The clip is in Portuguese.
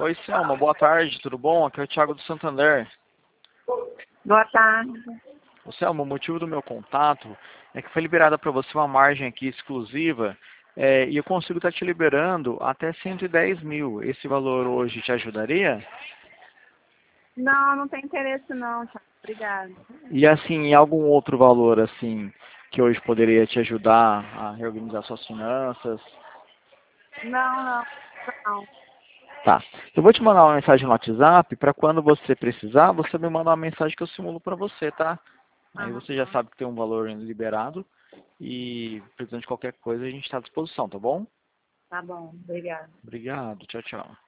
Oi, Selma, boa tarde, tudo bom? Aqui é o Thiago do Santander. Boa tarde. Ô, Selma, o motivo do meu contato é que foi liberada para você uma margem aqui exclusiva e eu consigo estar te liberando até 110 mil. Esse valor hoje te ajudaria? Não, não tem interesse não, Thiago. Obrigada. E assim, algum outro valor assim que hoje poderia te ajudar a reorganizar suas finanças? Não, não, não. Tá. Eu vou te mandar uma mensagem no WhatsApp para quando você precisar, você me manda uma mensagem que eu simulo para você, tá? Aí Aham. você já sabe que tem um valor liberado e precisando de qualquer coisa a gente está à disposição, tá bom? Tá bom, obrigada. Obrigado, tchau, tchau.